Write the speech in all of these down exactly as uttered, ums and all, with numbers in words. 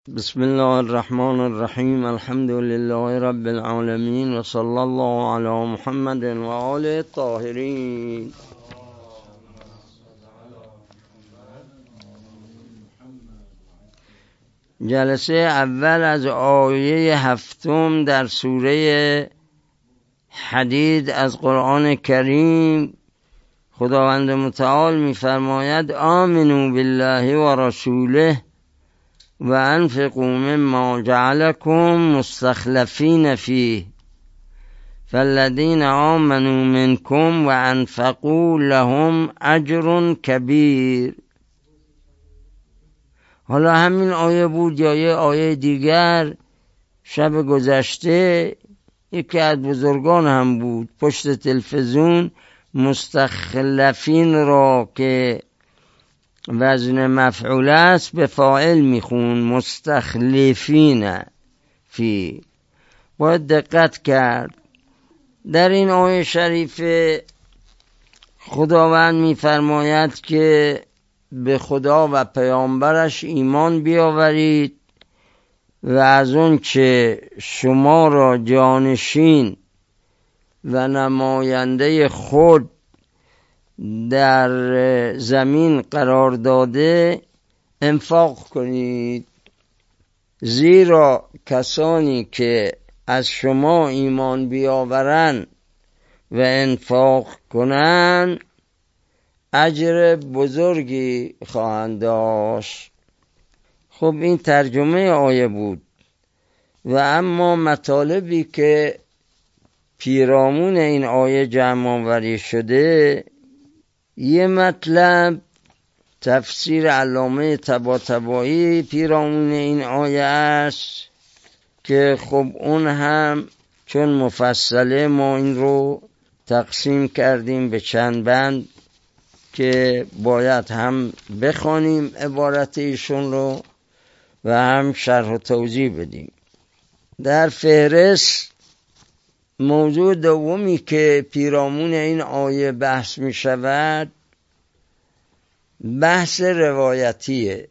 بسم الله الرحمن الرحیم. الحمد لله رب العالمین و صلی الله علی محمد و آله الطاهرین. جلسه اول از آیه هفتم در سوره حدید از قرآن کریم خداوند متعال می‌فرماید آمنوا بالله و رسوله و انفقوا مما جعلكم مستخلفین فیه فالذین آمنوا منکم و انفقوا لهم اجر کبیر. حالا همین آیه بود یا یه آیه دیگر شب گذشته یکی از بزرگان هم بود پشت تلویزیون مستخلفین را که وزن مفعول است به فاعل میخون، مستخلفین فی. باید دقت کرد در این آیه شریفه خداوند میفرماید که به خدا و پیامبرش ایمان بیاورید و از اون که شما را جانشین و نماینده خود در زمین قرار داده انفاق کنید، زیرا کسانی که از شما ایمان بیاورند و انفاق کنند اجر بزرگی خواهند داشت. خب این ترجمه آیه بود و اما مطالبی که پیرامون این آیه جمع آوری شده، یه مطلب تفسیر علامه طباطبایی پیرامون این آیه است که خب اون هم چون مفصله ما این رو تقسیم کردیم به چند بند که باید هم بخوانیم عبارت ایشون رو و هم شرح و توضیح بدیم. در فهرست موضوع دومی که پیرامون این آیه بحث می شود بحث روایتیه،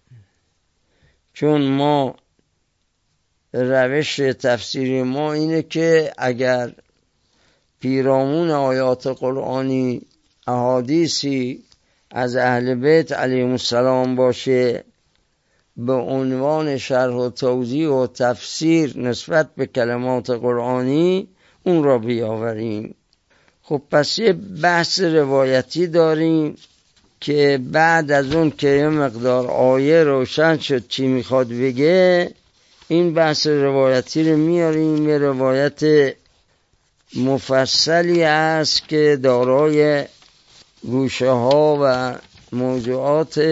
چون ما روش تفسیری ما اینه که اگر پیرامون آیات قرآنی احادیثی از اهل بیت علیهم السلام باشه به عنوان شرح و توضیح و تفسیر نسبت به کلمات قرآنی اون را بیاوریم. خب پس یه بحث روایتی داریم که بعد از اون که یه مقدار آیه روشن شد چی میخواد بگه این بحث روایتی رو میاریم. یه روایت مفصلی است که دارای گوشه ها و موضوعات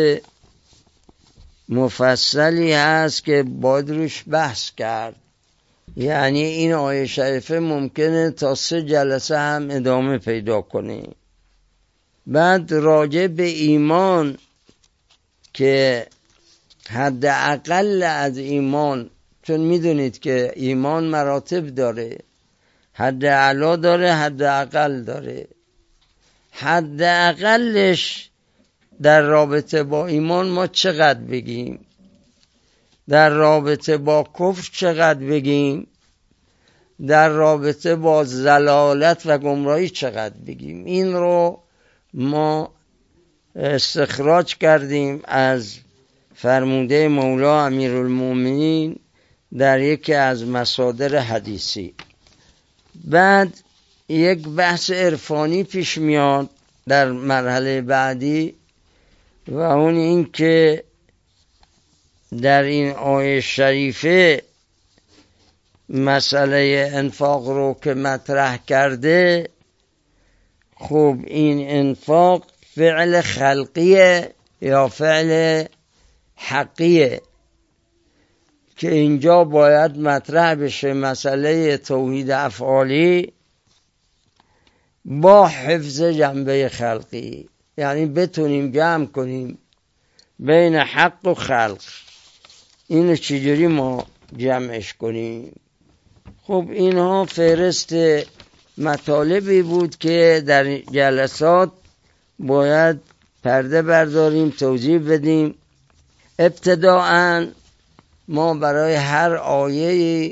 مفصلی هست که باید روش بحث کرد. یعنی این آیه شریفه ممکنه تا سه جلسه هم ادامه پیدا کنه. بعد راجع به ایمان که حد اقل از ایمان، چون میدونید که ایمان مراتب داره، حد اعلا داره، حد اقل داره. حد اقلش در رابطه با ایمان ما چقدر بگیم، در رابطه با کفر چقدر بگیم، در رابطه با ضلالت و گمراهی چقدر بگیم. این رو ما استخراج کردیم از فرموده مولا امیرالمومنین در یکی از مصادر حدیثی. بعد یک بحث عرفانی پیش میاد در مرحله بعدی و اون این که در این آیه شریفه مسئله انفاق رو که مطرح کرده، خب این انفاق فعل خلقیه یا فعل حقیه که اینجا باید مطرح بشه مسئله توحید افعالی با حفظ جنبه خلقی، یعنی بتونیم جمع کنیم بین حق و خلق. اینو چجوری ما جمعش کنیم؟ خب اینها فهرست مطالبی بود که در جلسات باید پرده برداریم، توضیح بدیم. ابتداءً ما برای هر آیه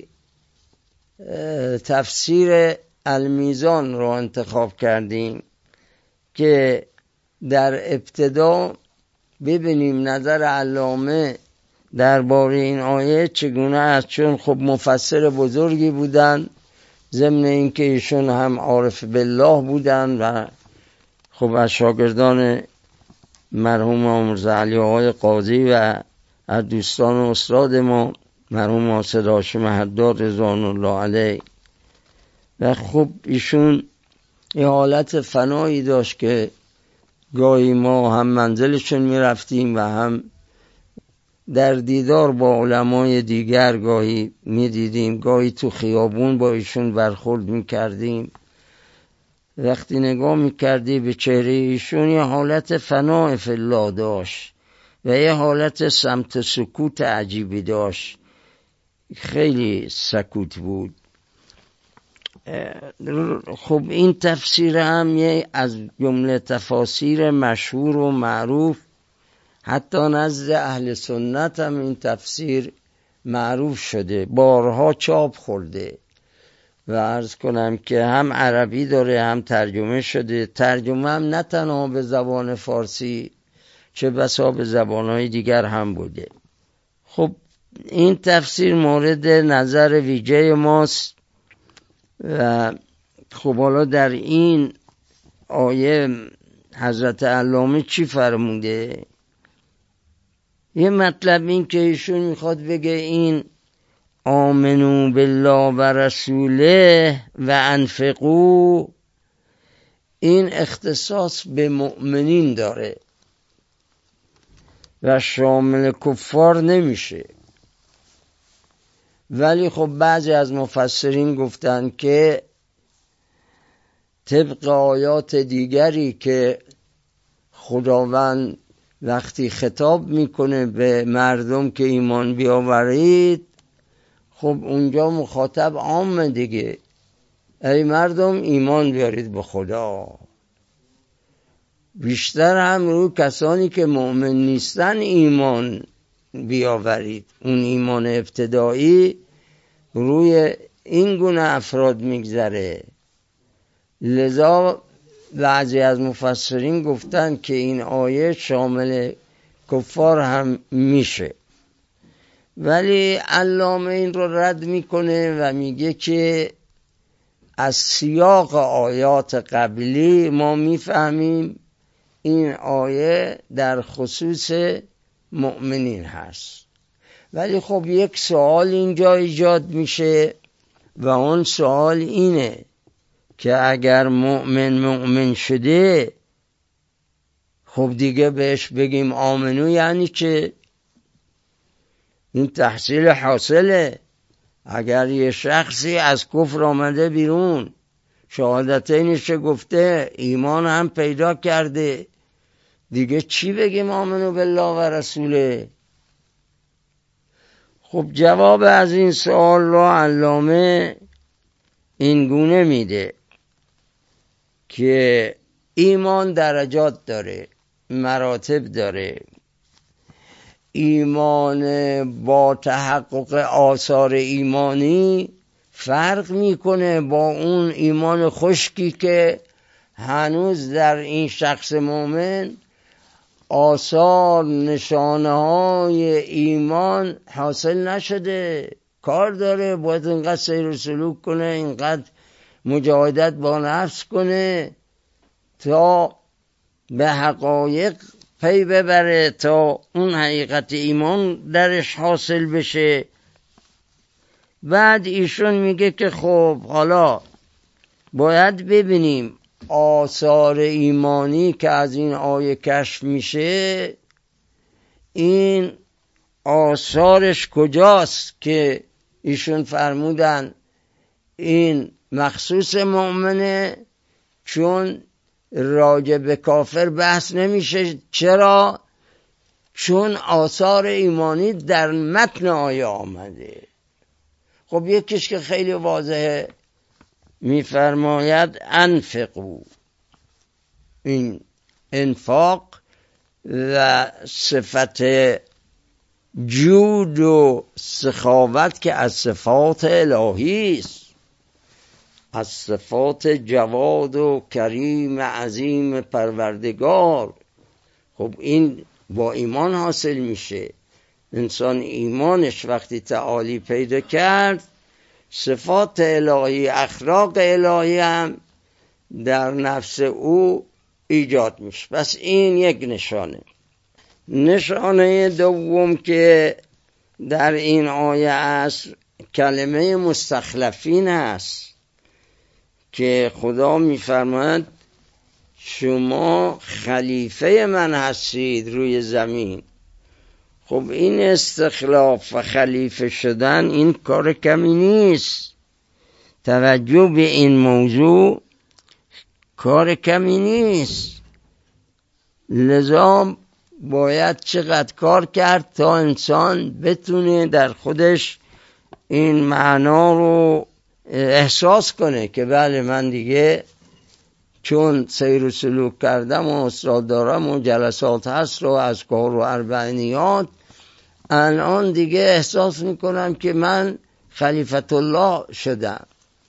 تفسیر المیزان رو انتخاب کردیم که در ابتدا ببینیم نظر علامه درباره این آیه چگونه است، چون خب مفسر بزرگی بودن، ضمن اینکه ایشون هم عارف بالله بودن و خب از شاگردان مرحوم امرزا علی آقای قاضی و از دوستان و استاد ما مرحوم حاسد هاشم حداد رضوان الله علیه. و خب ایشون یه حالت فنایی داشت که گاهی ما هم منزلشون می رفتیم و هم در دیدار با علمای دیگر گاهی می دیدیم، گاهی تو خیابون با ایشون برخورد می کردیم. وقتی نگاه می کردی به چهره ایشون یه حالت فنای فی الله داشت و یه حالت سمت سکوت عجیبی داشت، خیلی سکوت بود. خب این تفسیر هم یه از جمله تفاسیر مشهور و معروف، حتی نزد اهل سنت هم این تفسیر معروف شده، بارها چاپ خورده و عرض کنم که هم عربی داره هم ترجمه شده. ترجمه هم نه تنها به زبان فارسی چه بسا به زبانهای دیگر هم بوده. خب این تفسیر مورد نظر ویژه ماست و خب حالا در این آیه حضرت علامه چی فرموده؟ یه مطلب این که ایشون میخواد بگه این آمنو بالله و رسوله و انفقو، این اختصاص به مؤمنین داره و شامل کفار نمیشه. ولی خب بعضی از مفسرین گفتن که طبق آیات دیگری که خداوند وقتی خطاب میکنه به مردم که ایمان بیاورید، خب اونجا مخاطب عامه دیگه، ای مردم ایمان بیارید به خدا. بیشتر هم رو کسانی که مؤمن نیستن ایمان بیاورید. اون ایمان ابتدایی روی این گونه افراد میگذره. لذا بعضی از مفسرین گفتن که این آیه شامل کفار هم میشه، ولی علامه این رو رد میکنه و میگه که از سیاق آیات قبلی ما میفهمیم این آیه در خصوص مؤمنین هست. ولی خب یک سوال اینجا ایجاد میشه و اون سوال اینه که اگر مؤمن مؤمن شده، خب دیگه بهش بگیم آمنو یعنی که این تحصیل حاصله. اگر یه شخصی از کفر آمده بیرون، شهادتینش گفته، ایمان هم پیدا کرده، دیگه چی بگیم آمنو بالله و رسوله؟ خب جواب از این سوال رو علامه این گونه میده که ایمان درجات داره، مراتب داره. ایمان با تحقق آثار ایمانی فرق میکنه با اون ایمان خشکی که هنوز در این شخص مؤمن آثار نشانه های ایمان حاصل نشده. کار داره، باید اینقدر سیر و سلوک کنه، اینقدر مجاهدت با نفس کنه تا به حقایق پی ببره، تا اون حقیقت ایمان درش حاصل بشه. بعد ایشون میگه که خب حالا باید ببینیم آثار ایمانی که از این آیه کشف میشه، این آثارش کجاست که ایشون فرمودن این مخصوص مؤمنه، چون راجع به کافر بحث نمیشه. چرا؟ چون آثار ایمانی در متن آیه آمده. خب یکیش که خیلی واضحه، میفرماید انفقو، این انفاق و صفت جود و سخاوت که از صفات الهی است، از صفات جواد و کریم عظیم پروردگار. خب این با ایمان حاصل میشه. انسان ایمانش وقتی تعالی پیدا کرد، صفات الهی، اخلاق الهی هم در نفس او ایجاد میشه. پس این یک نشانه. نشانه دوم که در این آیه است کلمه مستخلفین است که خدا میفرماید شما خلیفه من هستید روی زمین. خب این استخلاف و خلیفه شدن این کار کمی نیست. توجه به این موضوع کار کمی نیست. لذا باید چقدر کار کرد تا انسان بتونه در خودش این معنا رو احساس کنه که بله من دیگه چون سیر و سلوک کردم و استاد دارم و جلسات هست رو از کار و اربعینیات، الان دیگه احساس میکنم که من خلیفت الله شدم.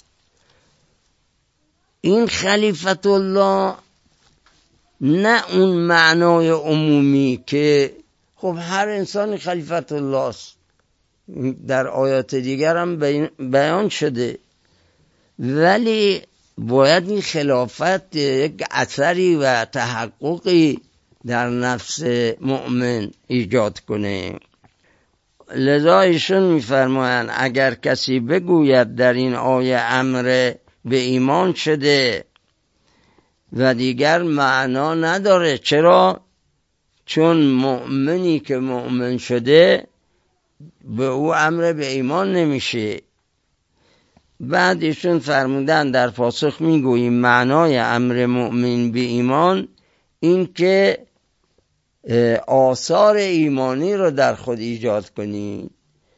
این خلیفت الله نه اون معنای عمومی که خب هر انسان خلیفت الله است، در آیات دیگر هم بیان شده، ولی باید این خلافت یک اثری و تحققی در نفس مؤمن ایجاد کنه. لذا ایشون میفرمایند اگر کسی بگوید در این آیه امر به ایمان شده و دیگر معنا نداره. چرا؟ چون مؤمنی که مؤمن شده به او امر به ایمان نمیشه. بعد ایشون فرمودن در پاسخ میگوییم معنای امر مؤمن به ایمان این که آثار ایمانی رو در خود ایجاد کنید.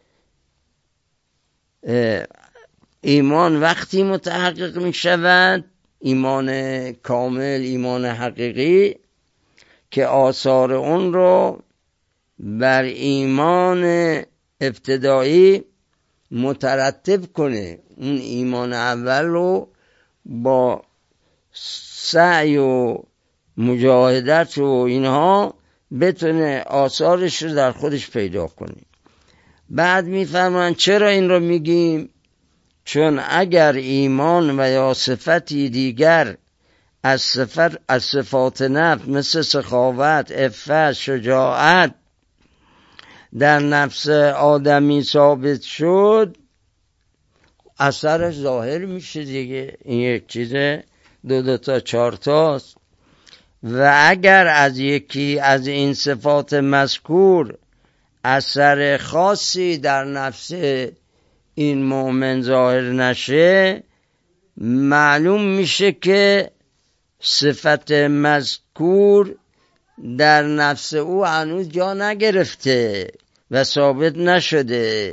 ایمان وقتی متحقق می شود، ایمان کامل، ایمان حقیقی، که آثار اون رو بر ایمان ابتدایی مترتب کنه. اون ایمان اول رو با سعی و مجاهدت و اینها بتونه آثارش رو در خودش پیدا کنه. بعد میفرمان چرا این رو میگیم؟ چون اگر ایمان و یا صفتی دیگر از صفت از صفات نفس مثل سخاوت، عفت، شجاعت در نفس آدمی ثابت شد، اثرش ظاهر میشه دیگه. این یک چیزه، دو دو تا چهار تاست. و اگر از یکی از این صفات مذکور اثر خاصی در نفس این مؤمن ظاهر نشه، معلوم میشه که صفت مذکور در نفس او هنوز جا نگرفته و ثابت نشده.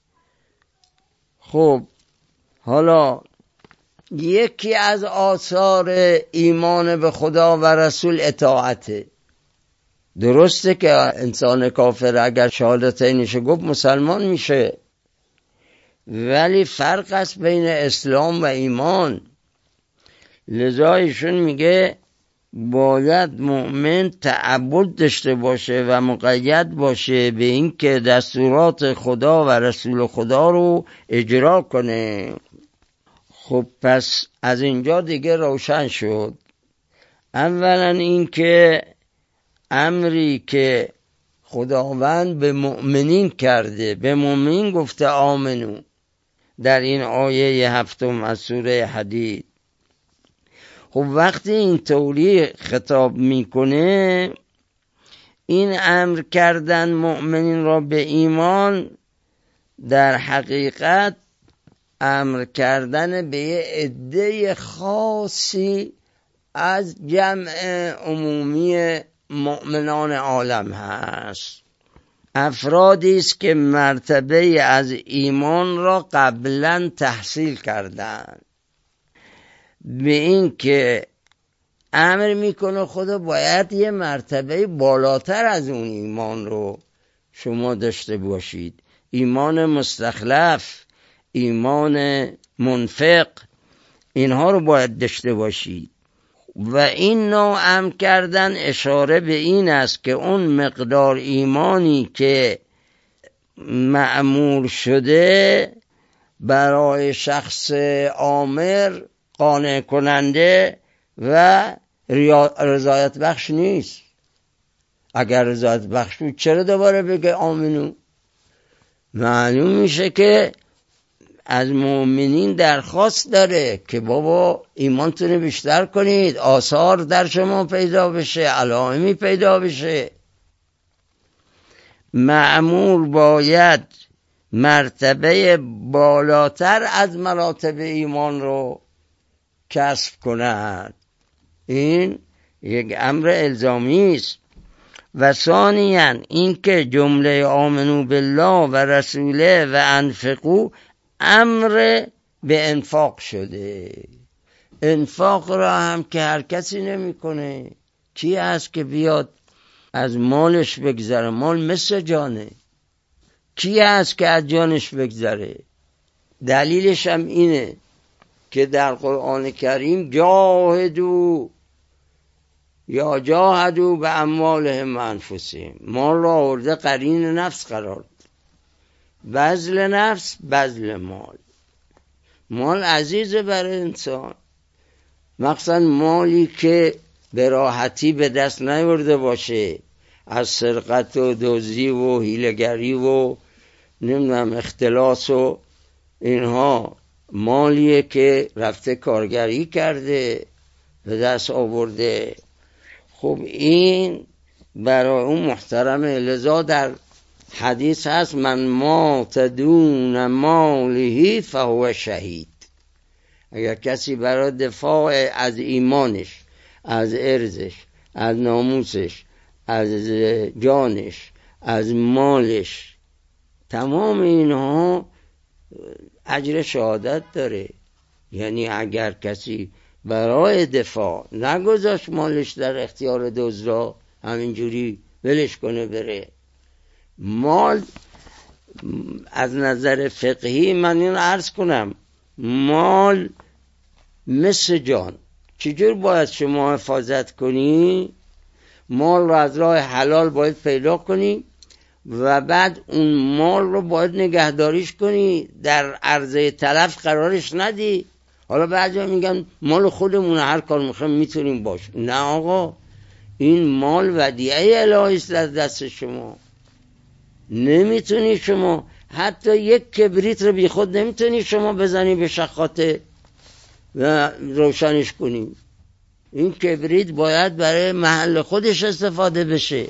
خب حالا یکی از آثار ایمان به خدا و رسول اطاعته. درسته که انسان کافر اگر شهادتینش گفت مسلمان میشه، ولی فرق است بین اسلام و ایمان. لذا ایشون میگه باید مؤمن تعبد داشته باشه و مقید باشه به این که دستورات خدا و رسول خدا رو اجرا کنه. خب پس از اینجا دیگه روشن شد. اولا این که امری که خداوند به مؤمنین کرده، به مؤمنین گفته آمنو در این آیه هفتم از سوره حدید. خب وقتی این طوری خطاب میکنه، این امر کردن مؤمنین را به ایمان در حقیقت امر کردن به یه عده خاصی از جمع عمومی مؤمنان عالم هست. افرادی است که مرتبه از ایمان را قبلا تحصیل کردند. به این که امر میکنه خدا باید یه مرتبه بالاتر از اون ایمان رو شما داشته باشید. ایمان مستخلف، ایمان منفق، اینها رو باید داشته باشید. و این نوع امر کردن اشاره به این است که اون مقدار ایمانی که مأمور شده برای شخص آمر قانع کننده و رضایت بخش نیست. اگر رضایت بخش بود چرا دوباره بگه آمنو؟ معلوم میشه که از مؤمنین درخواست داره که بابا ایمانتون بیشتر کنید، آثار در شما پیدا بشه، علائمی پیدا بشه. مأمور باید مرتبه بالاتر از مراتب ایمان رو کسب کند. این یک امر الزامی است. و ثانیاً این که جمله آمنو بالله و رسوله و انفقو امر به انفاق شده. انفاق را هم که هر کسی نمی کنه. کی هست که بیاد از مالش بگذره؟ مال مثل جانه. کی هست که از جانش بگذره؟ دلیلش هم اینه که در قرآن کریم جاهدو یا جاهدو به اموالهم و انفسهم، مال را آورده قرین نفس قرار. بذل نفس، بذل مال. مال عزیزه برای انسان، مخصوصا مالی که به راحتی به دست نیورده باشه، از سرقت و دزدی و حیله‌گری و نمیدونم اختلاس و اینها. مالیه که رفته کارگری کرده به دست آورده. خب این برای اون محترمه. لذا در حدیث هست من مات دون ماله فهو شهید. اگر کسی برای دفاع از ایمانش، از ارزش، از ناموسش، از جانش، از مالش، تمام اینها اجر شهادت داره. یعنی اگر کسی برای دفاع نگذاشت مالش در اختیار دزدا، همینجوری ولش کنه بره. مال از نظر فقهی من این عرض کنم، مال مثل جان. چجور باید شما حفاظت کنی؟ مال رو از راه حلال باید پیدا کنی و بعد اون مال رو باید نگهداریش کنی، در عرضه تلف قرارش ندی. حالا بعضی میگن مال خودمون هر کار میخوایم میتونیم باش. نه آقا، این مال ودیعه الهی است در دست شما. نمیتونی شما حتی یک کبریت رو بی خود نمیتونی شما بزنی به شخاطه و روشنش کنی. این کبریت باید برای محل خودش استفاده بشه.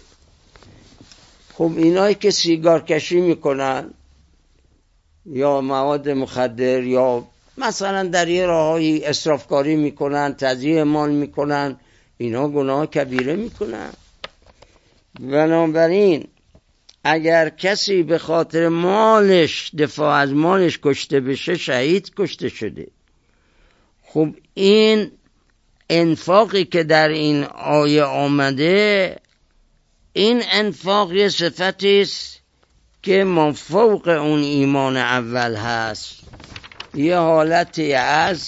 خب اینایی که سیگار کشی میکنن یا مواد مخدر یا مثلا در یه راهی اسرافکاری میکنن، تضییع مال میکنن، اینا گناه کبیره میکنن. بنابراین اگر کسی به خاطر مالش، دفاع از مالش کشته بشه، شهید کشته شده. خب این انفاقی که در این آیه آمده، این انفاق یه صفتی است که مفوق اون ایمان اول هست. یه حالتی از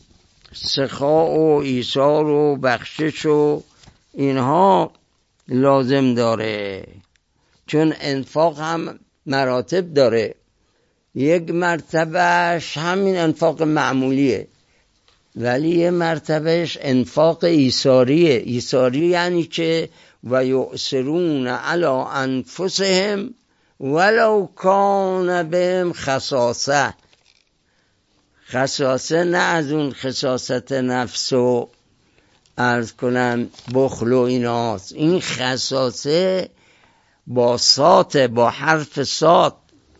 سخا و ایثار و بخشش و اینها لازم داره، چون انفاق هم مراتب داره. یک مرتبهش همین انفاق معمولیه، ولی یه مرتبهش انفاق ایثاریه. ایثاری یعنی که و یؤثرون علی انفسهم ولو کان بهم خصاصه. خصاصه نه از اون خصاصت نفس و عرض کنم بخل و ایناست. این خصاصه با صات، با حرف صات.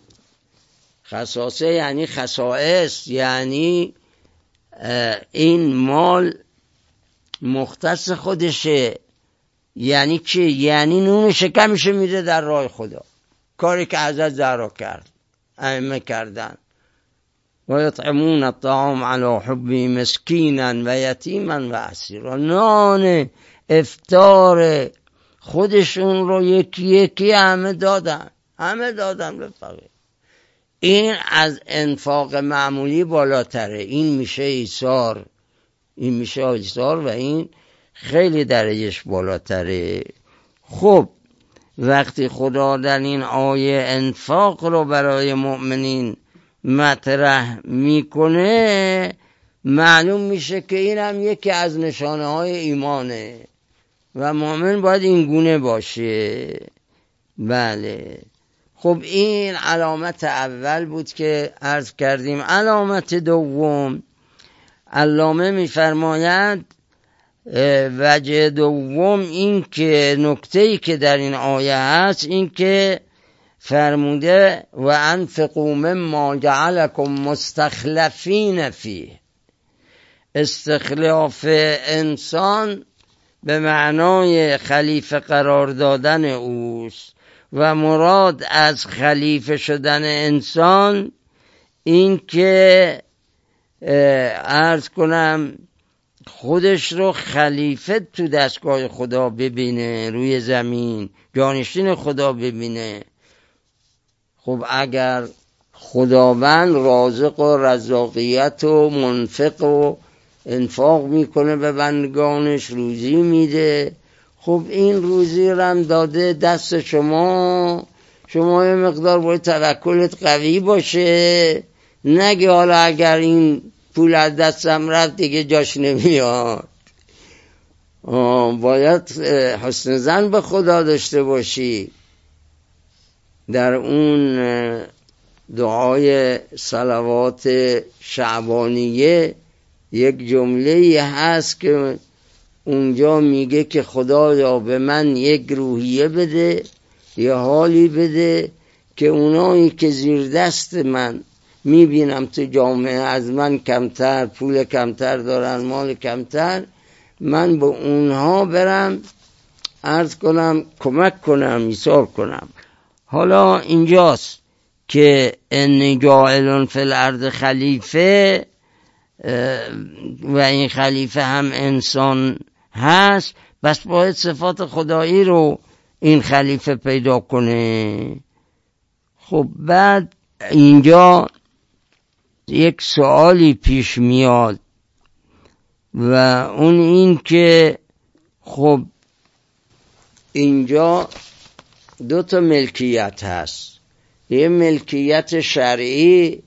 خصاصه یعنی خصائص، یعنی این مال مختص خودشه. یعنی چی؟ یعنی نون شکمش میده در راه خدا، کاری که حضرت زهرا کرد، ائمه کردن. و یطعمون الطعام علی حبه مسکینا و یتیما و اسیرا. نان افطار خودشون رو یکی یکی همه دادن. همه دادن به فقیر. این از انفاق معمولی بالاتره. این میشه ایثار، این میشه ایثار و این خیلی درجهش بالاتره. خب وقتی خدا در این آیه انفاق رو برای مؤمنین مطرح میکنه، معلوم میشه که این هم یکی از نشانه های ایمانه و مؤمن باید این گونه باشه. بله. خب این علامت اول بود که عرض کردیم. علامت دوم، علامه میفرماید وجه دوم این که نکته‌ای که در این آیه هست این که فرموده و انفقوا مما جعلکم مستخلفین فیه. استخلاف انسان به معنای خلیفه قرار دادن اوست و مراد از خلیفه شدن انسان این که عرض کنم خودش رو خلیفه تو دستگاه خدا ببینه، روی زمین جانشین خدا ببینه. خب اگر خداوند رازق و رزاقیت و منفق و انفاق میکنه به بندگانش، روزی میده، خب این روزی رو هم داده دست شما، شما یه مقدار باید توکلت قوی باشه، نگه حالا اگر این پول از دستم رفت دیگه جاش نمیاد. باید حسن ظن به خدا داشته باشی. در اون دعای صلوات شعبانیه یک جمله هست که اونجا میگه که خدایا به من یک روحیه بده، یه حالی بده که اونایی که زیر دست من میبینم تو جامعه از من کمتر، پول کمتر دارن، مال کمتر، من به اونها برم عرض کنم، کمک کنم، ایثار کنم. حالا اینجاست که انی جاعل فی الارض خلیفه و این خلیفه هم انسان هست، بس باید صفات خدایی رو این خلیفه پیدا کنه. خب بعد اینجا یک سوالی پیش میاد و اون این که خب اینجا دو تا ملکیت هست، یه ملکیت شرعی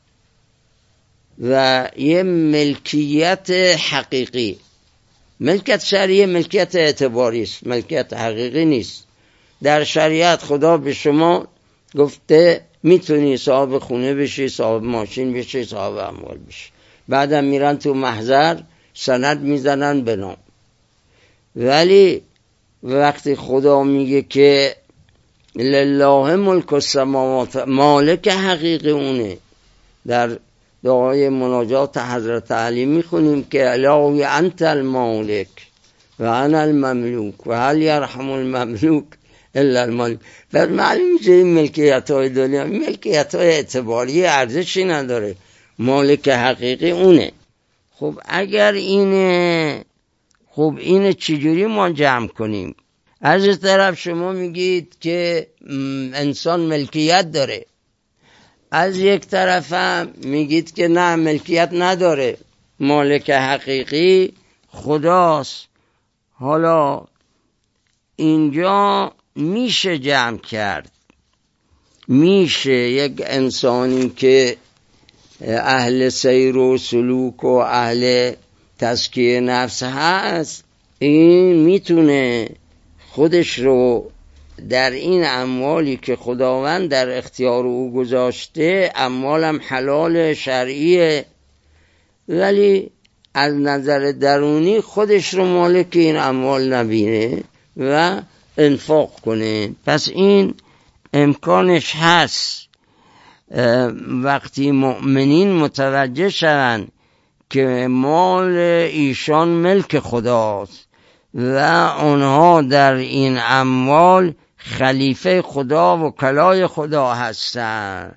و یه ملکیت حقیقی. ملکیت شرعی ملکیت اعتباری است، ملکیت حقیقی نیست. در شریعت خدا به شما گفته میتونی صاحب خونه بشی، صاحب ماشین بشی، صاحب اموال بشی. بعدم میرن تو محضر سند میزنن به نام. ولی وقتی خدا میگه که لله ملک السماوات، مالک حقیقی اونه، در دعای مناجات حضرت علی میخونیم که الهی انت المالک و انا المملوک و هل یرحم المملوک الا المالک. بعد معلوم میشه این ملکیت های دنیا ملکیت های اعتباری ارزشی نداره، مالک حقیقی اونه. خب اگر اینه، خب اینه چجوری ما جمع کنیم؟ از این طرف شما میگید که انسان ملکیت داره، از یک طرف هم میگید که نه ملکیت نداره، مالک حقیقی خداست. حالا اینجا میشه جمع کرد، میشه یک انسانی که اهل سیر و سلوک و اهل تزکیه نفس هست، این میتونه خودش رو در این اموالی که خداوند در اختیار او گذاشته، اموالم حلال شرعیه، ولی از نظر درونی خودش رو مالک این اموال نبینه و انفاق کنه. پس این امکانش هست. وقتی مؤمنین متوجه شدن که مال ایشان ملک خداست و آنها در این اموال خلیفه خدا و کلای خدا هستند،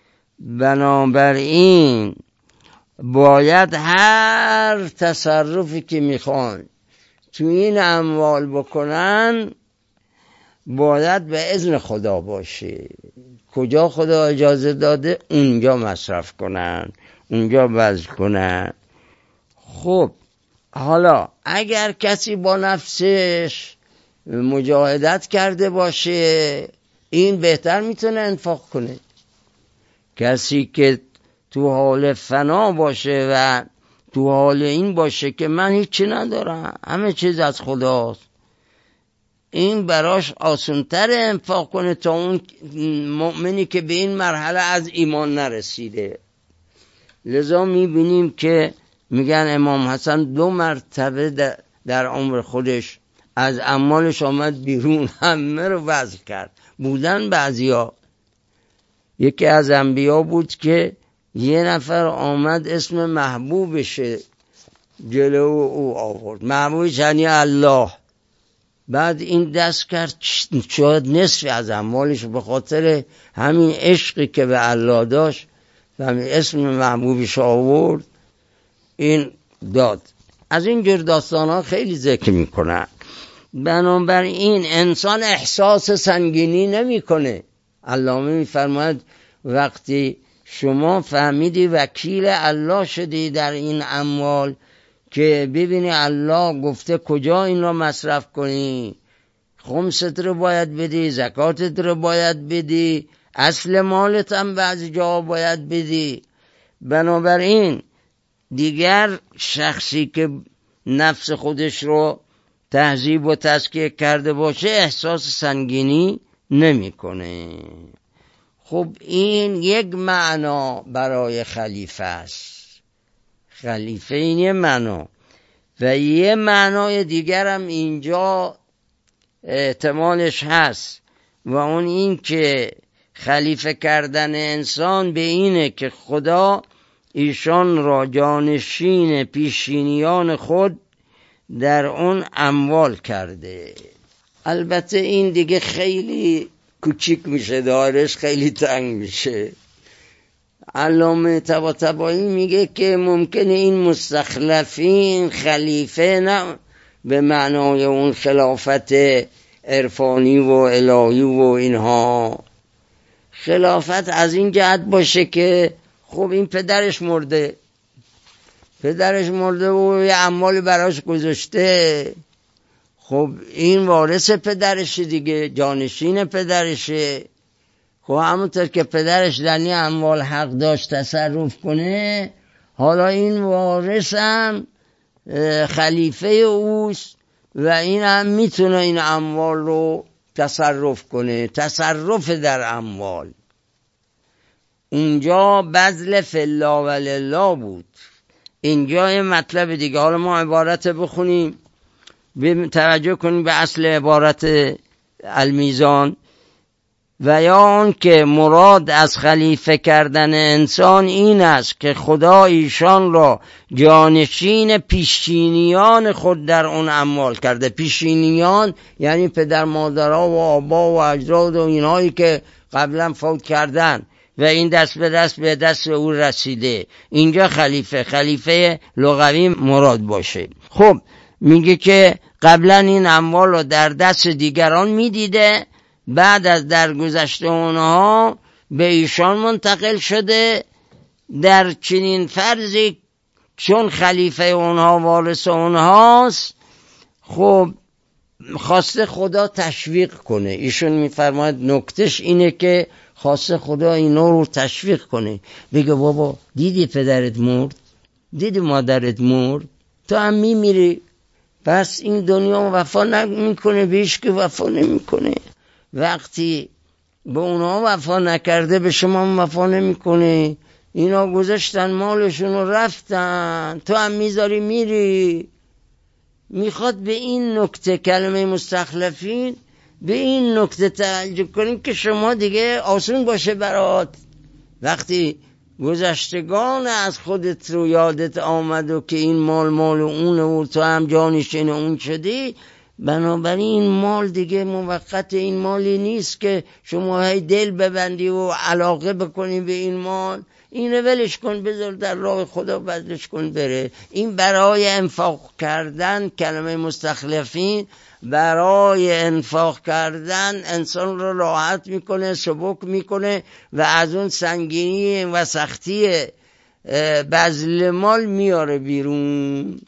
بنابراین باید هر تصرفی که میخوان تو این اموال بکنن باید به اذن خدا باشه. کجا خدا اجازه داده اونجا مصرف کنن، اونجا بذل کنن. خب حالا اگر کسی با نفسش مجاهدت کرده باشه این بهتر میتونه انفاق کنه. کسی که تو حال فنا باشه و تو حال این باشه که من هیچی ندارم، همه چیز از خداست، این براش آسان‌تر انفاق کنه تا اون مؤمنی که به این مرحله از ایمان نرسیده. لذا میبینیم که میگن امام حسن دو مرتبه در عمر خودش از اموالش آمد بیرون، همه رو وزن کرد. بودن بعضیا، یکی از انبیا بود که یه نفر آمد اسم محبوبشه جلو او آورد، محبوبش یعنی الله. بعد این دست کرد شاید نصف از اموالش به خاطر همین عشقی که به الله داشت و همین اسم محبوبش آورد این داد. از این جور داستان ها خیلی ذکر میکنن. بنابراین انسان احساس سنگینی نمیکنه. علامه میفرماید وقتی شما فهمیدی وکیل الله شدی در این اموال که ببینی الله گفته کجا این را مصرف کنی، خمست رو باید بدی، زکاتت رو باید بدی، اصل مالت هم بعضی جا باید بدی. بنابراین دیگر شخصی که نفس خودش رو تهذیب و تزکیه کرده باشه احساس سنگینی نمیکنه. خب این یک معنا برای خلیفه است. خلیفه این یه معنا و یه معنای دیگر هم اینجا احتمالش هست و اون این که خلیفه کردن انسان به اینه که خدا ایشان را جانشین پیشینیان خود در اون اموال کرده. البته این دیگه خیلی کوچیک میشه، دایرش خیلی تنگ میشه. علامه طباطبایی میگه که ممکنه این مستخلفین خلیفه نه به معنای اون خلافت عرفانی و الهی و اینها، خلافت از این جهت باشه که خب این پدرش مرده، پدرش مرده و یه اموال براش گذاشته، خب این وارث پدرشه دیگه، جانشین پدرشه. خب همونطور که پدرش در این اموال حق داشت تصرف کنه، حالا این وارث هم خلیفه اوست و این هم میتونه این اموال رو تصرف کنه. تصرف در اموال اونجا بذل فالله و لله بود، اینجا یه مطلب دیگه. حالا ما عبارت بخونیم توجه کنیم به اصل عبارت المیزان. و یا آن که مراد از خلیفه کردن انسان این است که خدا ایشان را جانشین پیشینیان خود در اون اموال کرده. پیشینیان یعنی پدر مادرها و آبا و اجداد و اینهایی که قبلا فوت کردن و این دست به دست به دست او رسیده. اینجا خلیفه خلیفه لغوی مراد باشه. خب میگه که قبلا این اموال رو در دست دیگران میدیده، بعد از درگذشت اونها به ایشان منتقل شده. در چنین فرضی چون خلیفه اونها وارث اونهاست، خب خواسته خدا تشویق کنه. ایشون میفرماید نکتش اینه که خواسته خدا اینا رو تشویق کنه، بگه بابا دیدی پدرت مرد، دیدی مادرت مرد، تو هم میمیری، پس این دنیا وفا نمیکنه، بهش که وفا نمیکنه. وقتی به اونا وفا نکرده به شما وفا نمیکنه. اینا گذاشتن مالشون رو رفتن، تو هم میذاری میری. میخواد به این نکته کلمه مستخلفین به این نکته توجه کنیم که شما دیگه آسون باشه برات. وقتی گذشتگان از خودت رو یادت آمد و که این مال مال اونه و تو هم جانشین اون شدی، بنابراین مال دیگه موقت، این مالی نیست که شما هی دل ببندی و علاقه بکنی به این مال. این رو ولش کن، بذار در راه خدا بذلش کن بره. این برای انفاق کردن، کلمه مستخلفین برای انفاق کردن انسان رو راحت میکنه، سبک میکنه و از اون سنگینی و سختی بذل مال میاره بیرون.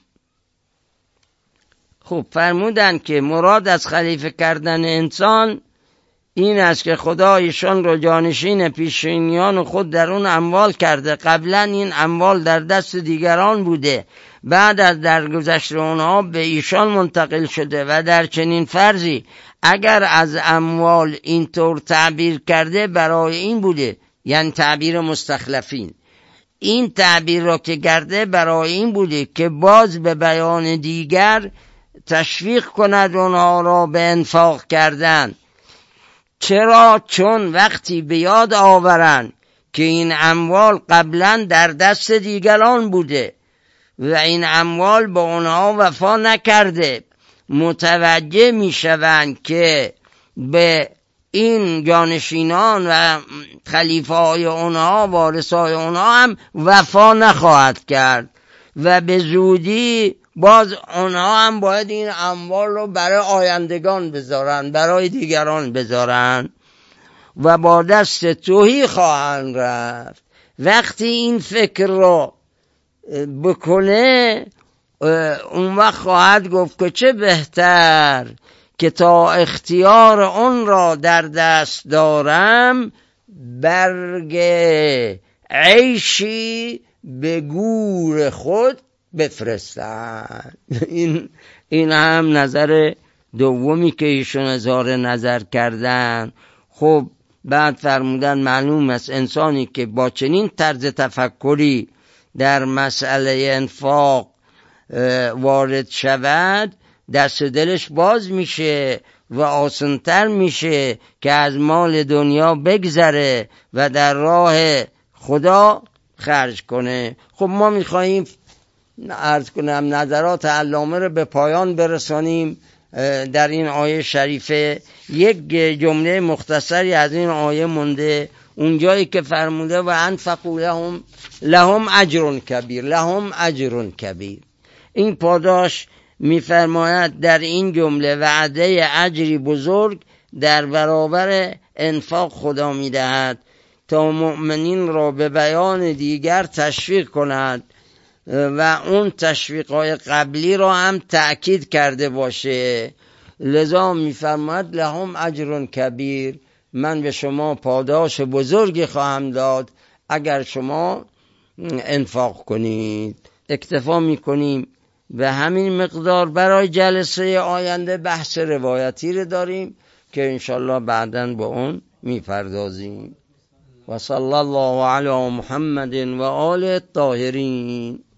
خب فرمودن که مراد از خلیفه کردن انسان این است که خدا ایشان رو جانشین پیشینیان خود در اون اموال کرده. قبلا این اموال در دست دیگران بوده، بعد از درگذشت اونها به ایشان منتقل شده و در چنین فرضی اگر از اموال اینطور تعبیر کرده برای این بوده، یعنی تعبیر مستخلفین، این تعبیر را که کرده برای این بوده که باز به بیان دیگر تشویق کند اونها را به انفاق کردن. چرا؟ چون وقتی به یاد آورند که این اموال قبلا در دست دیگران بوده و این اموال به اونها وفا نکرده، متوجه می شوند که به این جانشینان و خلیفه های اونها، وارث های اونها هم وفا نخواهد کرد و به زودی باز اونها هم باید این اموال رو برای آیندگان بذارن، برای دیگران بذارن و با دست تهی خواهند رفت. وقتی این فکر رو بکنه اون وقت خواهد گفت که چه بهتر که تا اختیار اون را در دست دارم برگ عیشی به گور خود بفرستن. این این هم نظر دومی که ایشون اظهار نظر کردن. خب بعد فرمودن معلوم است انسانی که با چنین طرز تفکری در مسئله انفاق وارد شود دست دلش باز میشه و آسان‌تر میشه که از مال دنیا بگذره و در راه خدا خرج کنه. خب ما میخواییم عرض کنم نظرات علامه رو به پایان برسانیم در این آیه شریفه. یک جمله مختصری از این آیه مونده، اونجایی که فرموده و انفقوا لهم لهم اجر کبیر، لهم اجر کبیر. این پاداش میفرماید در این جمله وعده اجری بزرگ در برابر انفاق خدا میدهد تا مؤمنین را به بیان دیگر تشویق کند و اون تشویق‌های قبلی را هم تأکید کرده باشه. لذا میفرماید لهم اجر کبیر، من به شما پاداش بزرگی خواهم داد اگر شما انفاق کنید. اکتفا میکنیم به همین مقدار. برای جلسه آینده بحث روایتی رو داریم که انشالله بعداً با اون میپردازیم. و صلی الله علی محمد و آل الطاهرین.